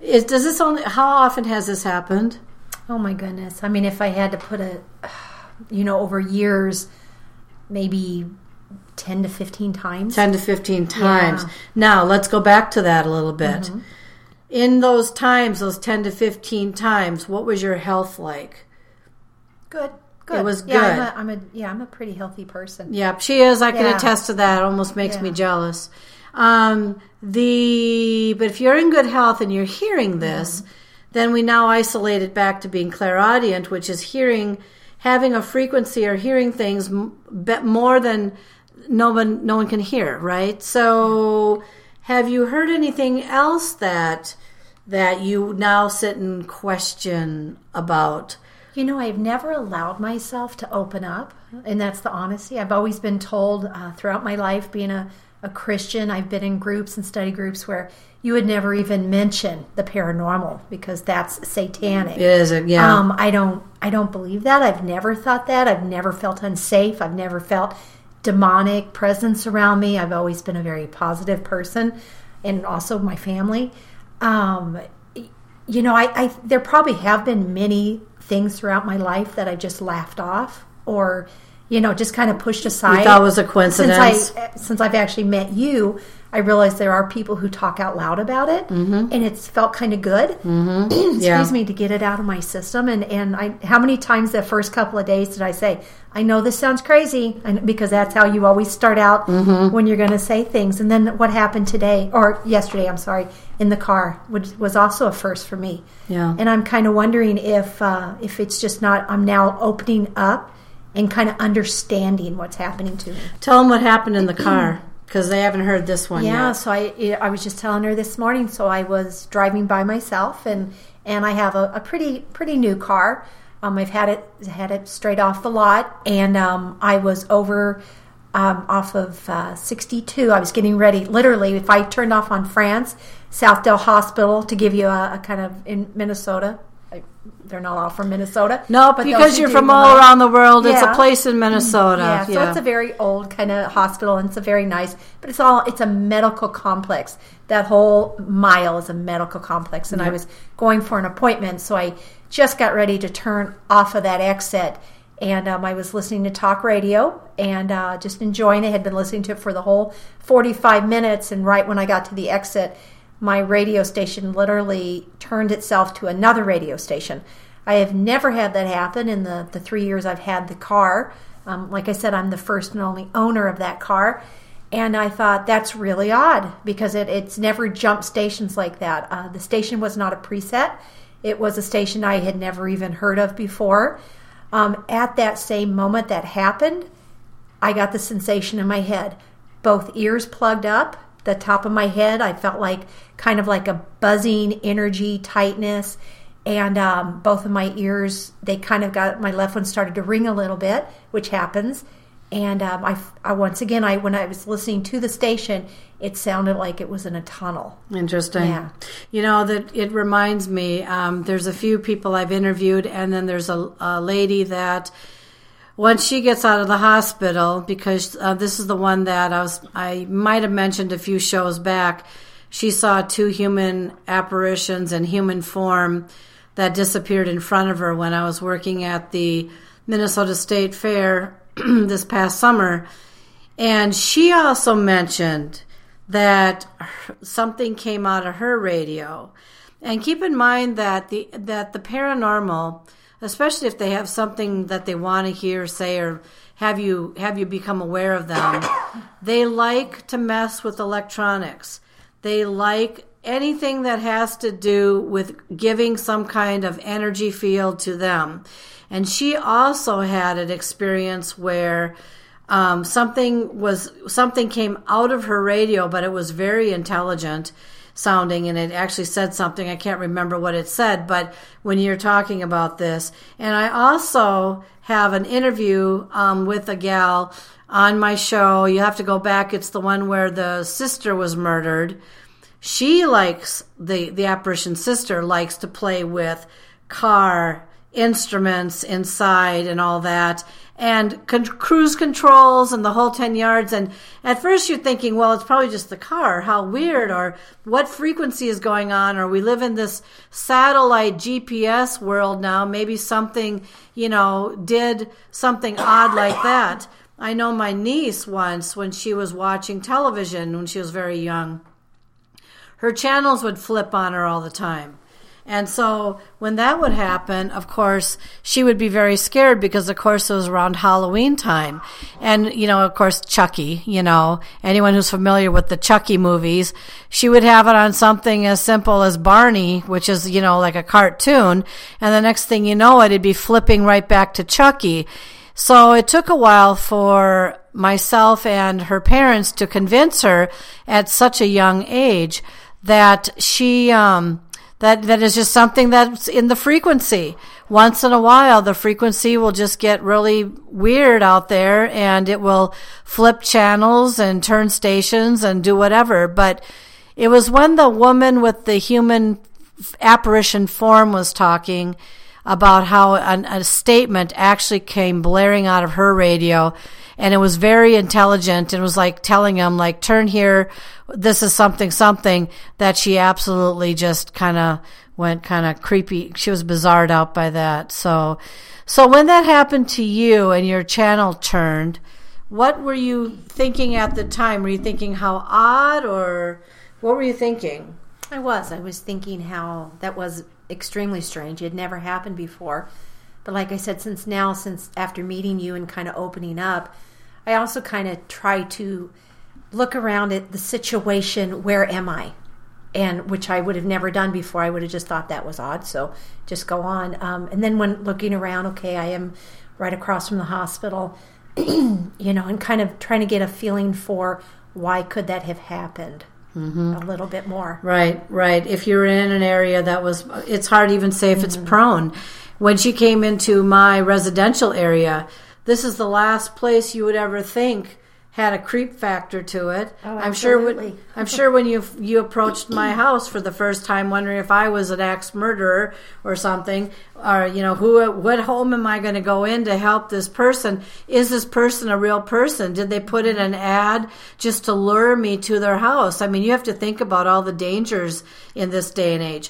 how often has this happened? Oh my goodness. I mean, if I had to put over years, maybe 10 to 15 times. 10 to 15 times. Yeah. Now, let's go back to that a little bit. Mm-hmm. In those times, those 10 to 15 times, what was your health like? Good. It was good. Yeah, I'm a pretty healthy person. Yeah, she is. I can attest to that. It almost makes me jealous. But if you're in good health and you're hearing this, then we now isolate it back to being clairaudient, which is having a frequency or hearing things more than no one can hear, right? So have you heard anything else that you now sit and question about? I've never allowed myself to open up, and that's the honesty. I've always been told throughout my life, being a Christian, I've been in groups and study groups where you would never even mention the paranormal because that's satanic. Is it? Yeah. I don't believe that. I've never thought that. I've never felt unsafe. I've never felt demonic presence around me. I've always been a very positive person, and also my family. There probably have been many things throughout my life that I just laughed off or, just kind of pushed aside. You thought it was a coincidence? Since I've actually met you, I realized there are people who talk out loud about it, and it's felt kind of good. Excuse me, to get it out of my system. And how many times the first couple of days did I say, I know this sounds crazy, because that's how you always start out when you're going to say things. And then what happened yesterday, in the car, which was also a first for me. Yeah. And I'm kind of wondering if it's just not, I'm now opening up and kind of understanding what's happening to me. Tell them what happened in the car, because they haven't heard this one yet. Yeah, so I was just telling her this morning. So I was driving by myself, and I have a pretty new car. I've had it straight off the lot, and I was over off of 62. I was getting ready. Literally, if I turned off on France, Southdale Hospital, to give you a kind of in Minnesota. They're not all from Minnesota. No, but because you're from all around the world. Yeah. It's a place in Minnesota. Yeah, so it's a very old kind of hospital, and it's a very nice, but it's a medical complex. That whole mile is a medical complex, and I was going for an appointment, so I just got ready to turn off of that exit, and I was listening to talk radio and just enjoying it. I had been listening to it for the whole 45 minutes, and right when I got to the exit, my radio station literally turned itself to another radio station. I have never had that happen in the 3 years I've had the car. Like I said, I'm the first and only owner of that car. And I thought that's really odd because it's never jumped stations like that. The station was not a preset. It was a station I had never even heard of before. At that same moment that happened, I got the sensation in my head. Both ears plugged up. the top of my head. I felt like kind of like a buzzing energy tightness. And both of my ears, they kind of got, my left one started to ring a little bit, which happens. And I once again, when I was listening to the station, it sounded like it was in a tunnel. Interesting. Yeah. You know, that it reminds me, there's a few people I've interviewed, and then there's a lady that once she gets out of the hospital, because this is the one that I might have mentioned a few shows back, she saw 2 human apparitions in human form that disappeared in front of her when I was working at the Minnesota State Fair this past summer. And she also mentioned that something came out of her radio. And keep in mind that the paranormal, especially if they have something that they want to hear, say, or have you become aware of them, they like to mess with electronics. They like anything that has to do with giving some kind of energy field to them. And she also had an experience where something came out of her radio, but it was very intelligent sounding, and it actually said something. I can't remember what it said, but when you're talking about this. And I also have an interview with a gal on my show. You have to go back. It's the one where the sister was murdered. She likes, the apparition sister likes to play with car instruments inside and all that, and cruise controls and the whole 10 yards. And at first you're thinking, well, it's probably just the car. How weird, or what frequency is going on, or we live in this satellite GPS world now. Maybe something, did something odd like that. I know my niece once, when she was watching television when she was very young, her channels would flip on her all the time. And so when that would happen, of course, she would be very scared, because, of course, it was around Halloween time. And, of course, Chucky, anyone who's familiar with the Chucky movies, she would have it on something as simple as Barney, which is, like a cartoon. And the next thing you know, it'd be flipping right back to Chucky. So it took a while for myself and her parents to convince her at such a young age that she, that is just something that's in the frequency. Once in a while, the frequency will just get really weird out there, and it will flip channels and turn stations and do whatever. But it was when the woman with the human apparition form was talking about how a statement actually came blaring out of her radio, and it was very intelligent, and it was like telling him, like, turn here, this is something, that she absolutely just kind of went kind of creepy. She was bizarred out by that. So when that happened to you and your channel turned, what were you thinking at the time? Were you thinking how odd, or what were you thinking? I was thinking how that was extremely strange. It had never happened before. But like I said, since after meeting you and kind of opening up, I also kind of try to look around at the situation. Where am I? And which I would have never done before. I would have just thought that was odd. So just go on. And then when looking around, okay, I am right across from the hospital, and kind of trying to get a feeling for why could that have happened. Mm-hmm. A little bit more. Right. If you're in an area it's hard to even say if it's prone. When she came into my residential area, this is the last place you would ever think had a creep factor to it. Oh, absolutely. I'm sure when you approached my house for the first time, wondering if I was an axe murderer or something, or what home am I going to go in to help this person? Is this person a real person? Did they put in an ad just to lure me to their house? I mean, you have to think about all the dangers in this day and age.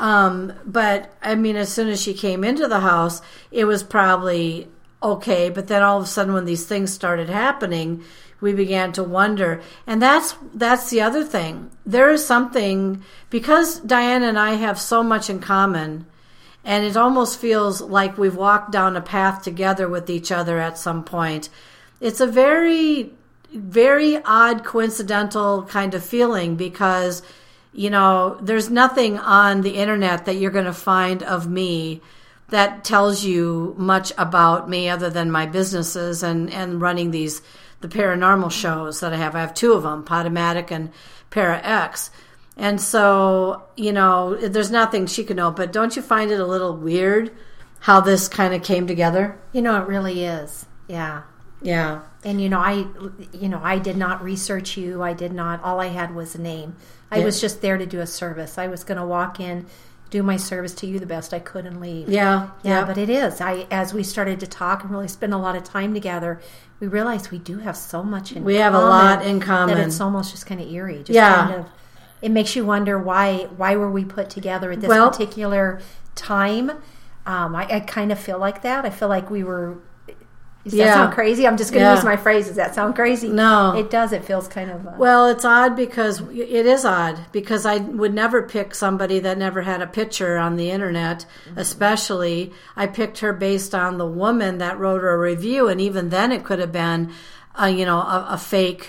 But I mean, as soon as she came into the house, it was probably okay. But then all of a sudden, when these things started happening, we began to wonder. And that's the other thing. There is something, because Diane and I have so much in common, and it almost feels like we've walked down a path together with each other at some point. It's a very, very odd, coincidental kind of feeling, because, there's nothing on the internet that you're going to find of me that tells you much about me other than my businesses and running the paranormal shows that I have. I have 2 of them, Podomatic and Para-X. And so, there's nothing she could know, but don't you find it a little weird how this kind of came together? It really is. Yeah. Yeah. And, I did not research you. I did not. All I had was a name. I was just there to do a service. I was going to walk in, do my service to you the best I could, and leave. Yeah. Yeah, but it is. As we started to talk and really spend a lot of time together, we realized we do have so much in common. We have a lot in common. That it's almost just kind of eerie. It makes you wonder why were we put together at this particular time. I kind of feel like that. I feel like we were... Does that sound crazy? I'm just going to use my phrase. Does that sound crazy? No. It does. It feels kind of... Well, it's odd because... It is odd because I would never pick somebody that never had a picture on the internet, especially. I picked her based on the woman that wrote her a review, and even then it could have been, a fake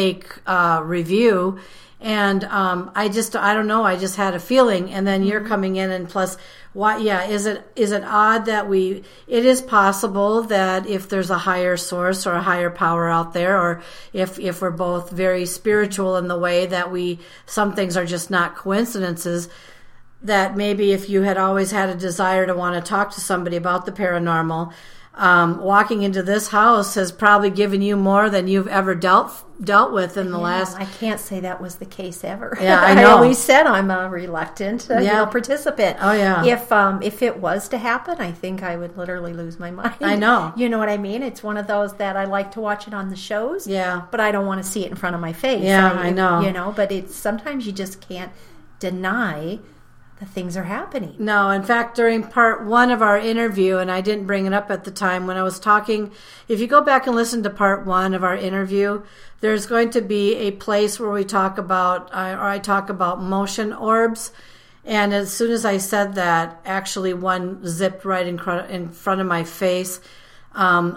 review. And I don't know. I just had a feeling. And then you're coming in, and plus... Why? Yeah. Is it odd that it is possible that if there's a higher source or a higher power out there, or if we're both very spiritual in the way that some things are just not coincidences, that maybe if you had always had a desire to want to talk to somebody about the paranormal, walking into this house has probably given you more than you've ever dealt with in the last... I can't say that was the case ever. Yeah, I know. I always said I'm a reluctant participant. Oh, yeah. If it was to happen, I think I would literally lose my mind. I know. You know what I mean? It's one of those that I like to watch it on the shows. Yeah. But I don't want to see it in front of my face. Yeah, I know. But it's sometimes you just can't deny that things are happening. No, in fact, during part 1 of our interview, and I didn't bring it up at the time when I was talking, if you go back and listen to part 1 of our interview, there's going to be a place where we talk about, or I talk about motion orbs. And as soon as I said that, actually one zipped right in front of my face, and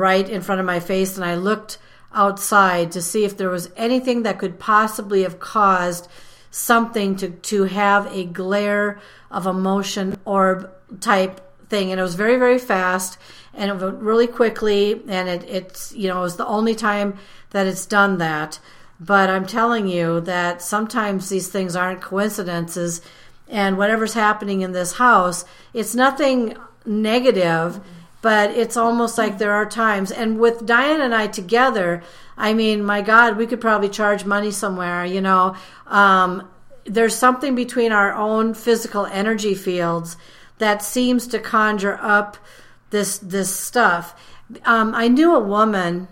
I looked outside to see if there was anything that could possibly have caused something to have a glare of a motion orb type thing. And it was very, very fast, and it went really quickly, and it was the only time that it's done that. But I'm telling you that sometimes these things aren't coincidences, and whatever's happening in this house, it's nothing negative, but it's almost like there are times. And with Diane and I together, I mean, my God, we could probably charge money somewhere, there's something between our own physical energy fields that seems to conjure up this stuff. I knew a woman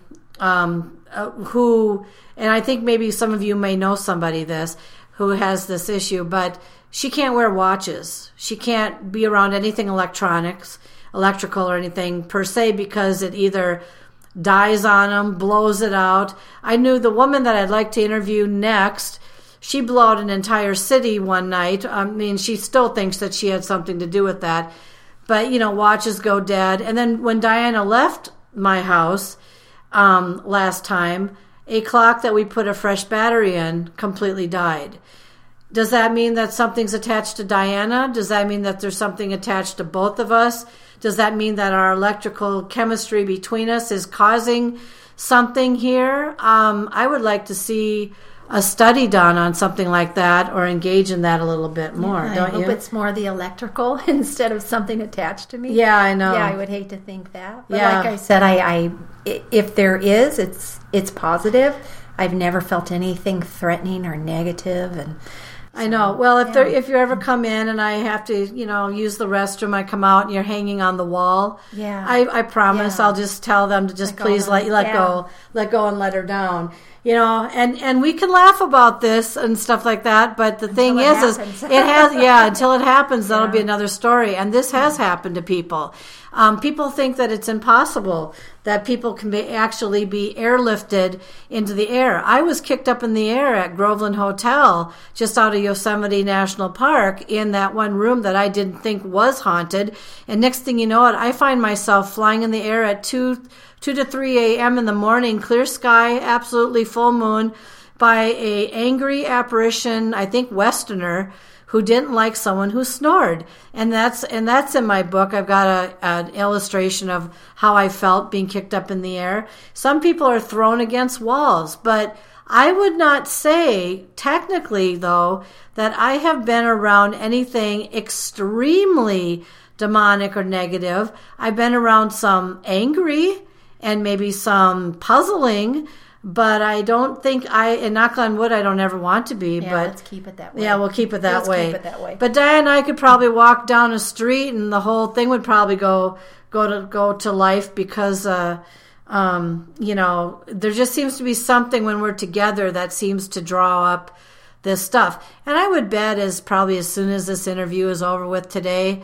who, and I think maybe some of you may know somebody who has this issue, but she can't wear watches. She can't be around anything electrical or anything per se, because it either dies on them, blows it out. I knew the woman that I'd like to interview next. She blew out an entire city one night. I mean, she still thinks that she had something to do with that. But, watches go dead. And then when Diana left my house last time, a clock that we put a fresh battery in completely died. Does that mean that something's attached to Diana? Does that mean that there's something attached to both of us? Does that mean that our electrical chemistry between us is causing something here? I would like to see a study done on something like that, or engage in that a little bit more, don't you? I hope it's more the electrical instead of something attached to me. Yeah, I know. Yeah, I would hate to think that. But like I said, I if there is, it's positive. I've never felt anything threatening or negative, and I know. Well, if you ever come in and I have to, use the restroom, I come out and you're hanging on the wall. Yeah. I promise I'll just tell them to just please let go and let her down. And we can laugh about this and stuff like that, but the thing is it has, until it happens, that'll be another story. And this has happened to people. People think that it's impossible that people can actually be airlifted into the air. I was kicked up in the air at Groveland Hotel, just out of Yosemite National Park, in that one room that I didn't think was haunted. And next thing you know, I find myself flying in the air at 2 to 3 a.m. in the morning, clear sky, absolutely full moon, by a angry apparition, I think Westerner, who didn't like someone who snored. And that's in my book. I've got an illustration of how I felt being kicked up in the air. Some people are thrown against walls, but I would not say, technically though, that I have been around anything extremely demonic or negative. I've been around some angry and maybe some puzzling, but I don't think and knock on wood, I don't ever want to be. Yeah, but let's keep it that way. Yeah, we'll keep it that way. Keep it that way. But Diane and I could probably walk down a street and the whole thing would probably go to life because, there just seems to be something when we're together that seems to draw up this stuff. And I would bet as soon as this interview is over with today,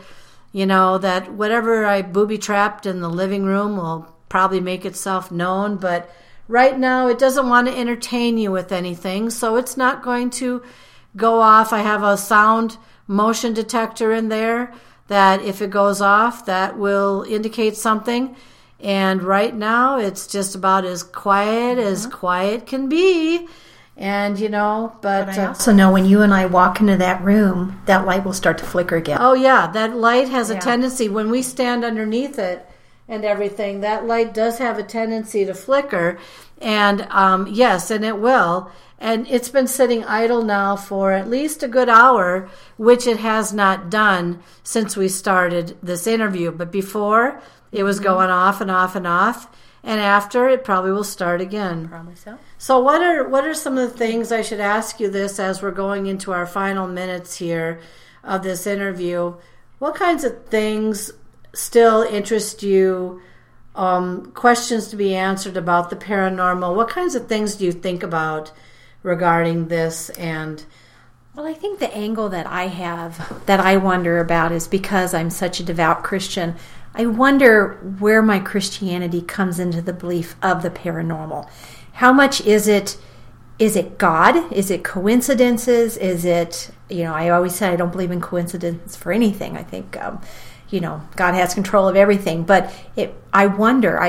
that whatever I booby-trapped in the living room will probably make itself known. But right now, it doesn't want to entertain you with anything, so it's not going to go off. I have a sound motion detector in there that if it goes off, that will indicate something. And right now, it's just about as quiet as quiet can be. And, but I also know when you and I walk into that room, that light will start to flicker again. Oh, yeah. That light has a tendency, when we stand underneath it and everything, that light does have a tendency to flicker. And, yes, and it will. And it's been sitting idle now for at least a good hour, which it has not done since we started this interview. But before, it was going off and off and off. And after, it probably will start again. Probably so. So what are some of the things, I should ask you this as we're going into our final minutes here of this interview, what kinds of things still interest you, questions to be answered about the paranormal? What kinds of things do you think about regarding this? And well, I think the angle that I have, that I wonder about, is because I'm such a devout Christian, I wonder where my Christianity comes into the belief of the paranormal. How much is it God? Is it coincidences? Is it, I always say I don't believe in coincidence for anything. I think, God has control of everything. But I wonder,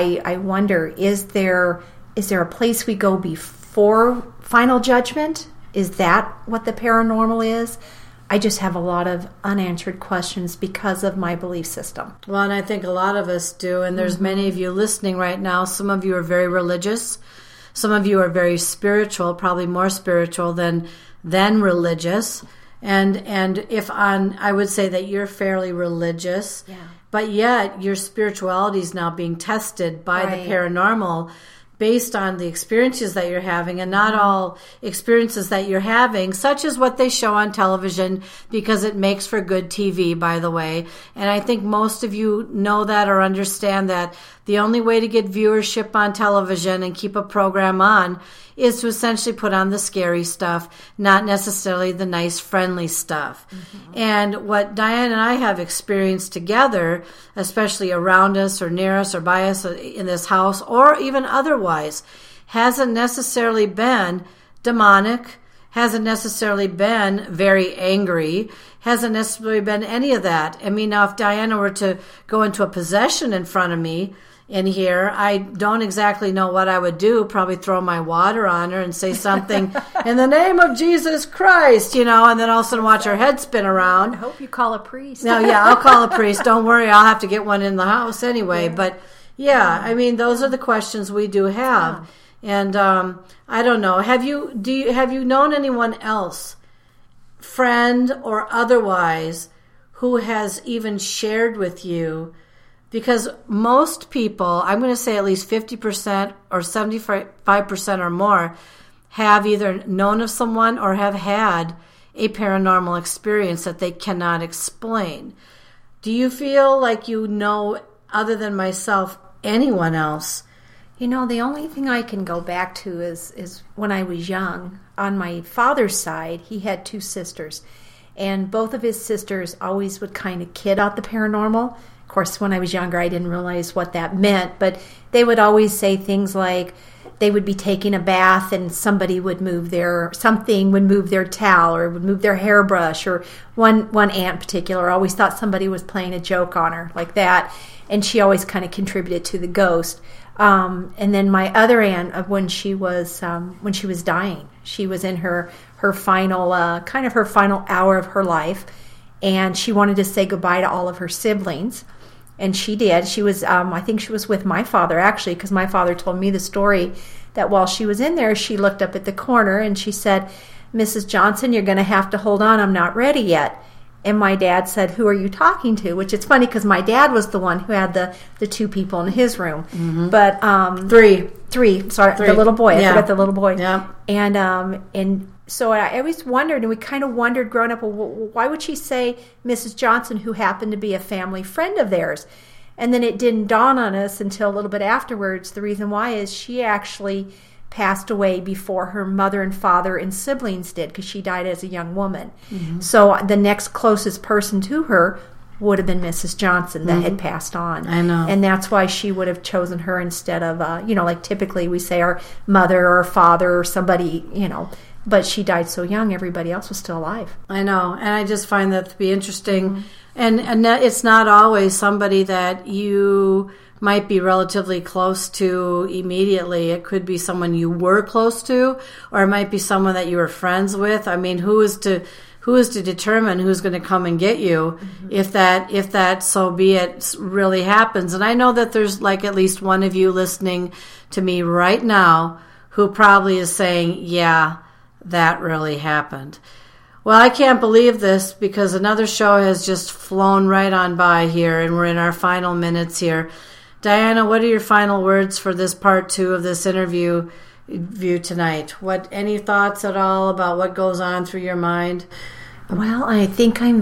is there a place we go before final judgment? Is that what the paranormal is? I just have a lot of unanswered questions because of my belief system. Well, and I think a lot of us do, and there's many of you listening right now. Some of you are very religious. Some of you are very spiritual, probably more spiritual than religious. And I would say that you're fairly religious, but yet your spirituality is now being tested by the paranormal based on the experiences that you're having, and not all experiences that you're having, such as what they show on television, because it makes for good TV, by the way. And I think most of you know that or understand that the only way to get viewership on television and keep a program on is to essentially put on the scary stuff, not necessarily the nice, friendly stuff. And what Diane and I have experienced together, especially around us or near us or by us in this house or even otherwise, hasn't necessarily been demonic, hasn't necessarily been very angry, hasn't necessarily been any of that. I mean, now if Diana were to go into a possession in front of me in here, I don't exactly know what I would do. Probably throw my water on her and say something in the name of Jesus Christ, and then all of a sudden watch her head spin around. I hope you call a priest. No, I'll call a priest. Don't worry, I'll have to get one in the house anyway. Yeah. But I mean, those are the questions we do have. Yeah. And I don't know. Have you known anyone else, friend or otherwise, who has even shared with you? Because most people, I'm going to say at least 50% or 75% or more, have either known of someone or have had a paranormal experience that they cannot explain. Do you feel like you know, other than myself, anyone else? The only thing I can go back to is when I was young. On my father's side, he had 2 sisters. And both of his sisters always would kind of kid out the paranormal. Of course, when I was younger, I didn't realize what that meant, but they would always say things like they would be taking a bath and something would move their towel or would move their hairbrush, or one aunt in particular always thought somebody was playing a joke on her like that, and she always kind of contributed to the ghost. And then my other aunt, when she was dying, she was in her her final her final hour of her life, and she wanted to say goodbye to all of her siblings. And she did. She was, I think she was with my father, actually, because my father told me the story that while she was in there, she looked up at the corner and she said, "Mrs. Johnson, you're going to have to hold on. I'm not ready yet." And my dad said, "Who are you talking to?" Which it's funny because my dad was the one who had the two people in his room. Mm-hmm. But three. Sorry, the little boy. I forgot the little boy. Yeah. And so I always wondered, and we kind of wondered growing up, well, why would she say Mrs. Johnson, who happened to be a family friend of theirs? And then it didn't dawn on us until a little bit afterwards. The reason why is she actually passed away before her mother and father and siblings did, because she died as a young woman. Mm-hmm. So the next closest person to her would have been Mrs. Johnson that had passed on. I know. And that's why she would have chosen her instead of, like typically we say our mother or father or somebody, but she died so young, everybody else was still alive. I know, and I just find that to be interesting. Mm-hmm. And it's not always somebody that you might be relatively close to immediately. It could be someone you were close to, or it might be someone that you were friends with. I mean, who is to determine who's going to come and get you if that so be it really happens? And I know that there's like at least one of you listening to me right now who probably is saying, yeah, that really happened. Well, I can't believe this because another show has just flown right on by here, and we're in our final minutes here. Diana, what are your final words for this part 2 of this interview tonight? Any thoughts at all about what goes on through your mind? Well, I think I'm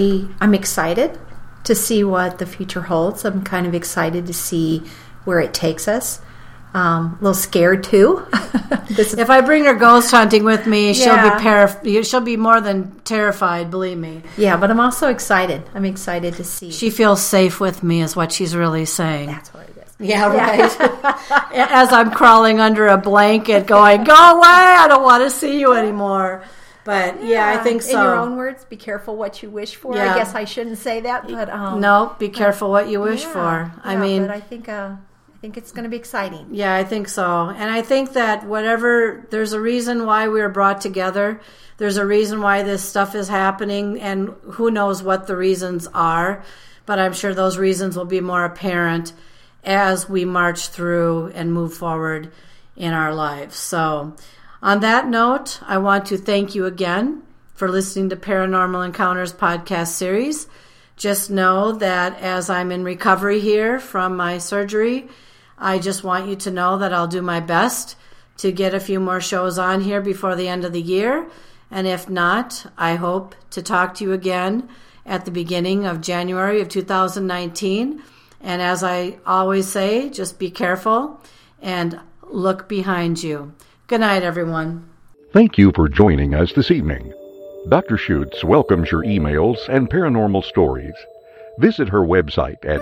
excited to see what the future holds. I'm kind of excited to see where it takes us. A little scared too. If I bring her ghost hunting with me, she'll be more than terrified, believe me. Yeah, but I'm also excited. I'm excited to see. She feels safe with me is what she's really saying. That's what it is. Yeah, right. As I'm crawling under a blanket going, "Go away, I don't want to see you anymore." But yeah, I think so. In your own words, be careful what you wish for. Yeah. I guess I shouldn't say that, but no, be careful what you wish for. I mean, but I think it's going to be exciting. Yeah, I think so. And I think that there's a reason why we were brought together. There's a reason why this stuff is happening, and who knows what the reasons are. But I'm sure those reasons will be more apparent as we march through and move forward in our lives. So on that note, I want to thank you again for listening to Paranormal Encounters podcast series. Just know that as I'm in recovery here from my surgery, I just want you to know that I'll do my best to get a few more shows on here before the end of the year. And if not, I hope to talk to you again at the beginning of January of 2019. And as I always say, just be careful and look behind you. Good night, everyone. Thank you for joining us this evening. Dr. Schutz welcomes your emails and paranormal stories. Visit her website at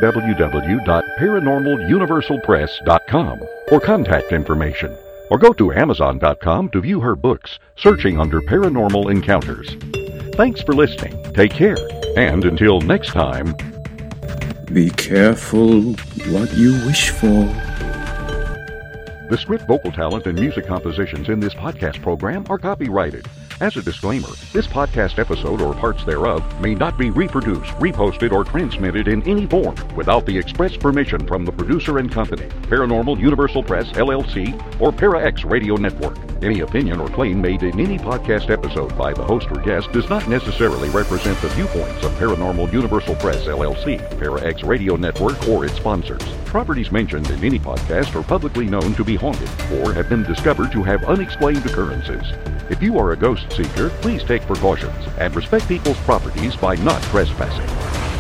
www.paranormaluniversalpress.com for contact information, or go to Amazon.com to view her books, searching under Paranormal Encounters. Thanks for listening. Take care, and until next time, be careful what you wish for. The script, vocal talent, and music compositions in this podcast program are copyrighted. As a disclaimer, this podcast episode or parts thereof may not be reproduced, reposted, or transmitted in any form without the express permission from the producer and company, Paranormal Universal Press, LLC, or Para-X Radio Network. Any opinion or claim made in any podcast episode by the host or guest does not necessarily represent the viewpoints of Paranormal Universal Press, LLC, Para-X Radio Network, or its sponsors. Properties mentioned in any podcast are publicly known to be haunted or have been discovered to have unexplained occurrences. If you are a ghost seeker, please take precautions and respect people's properties by not trespassing.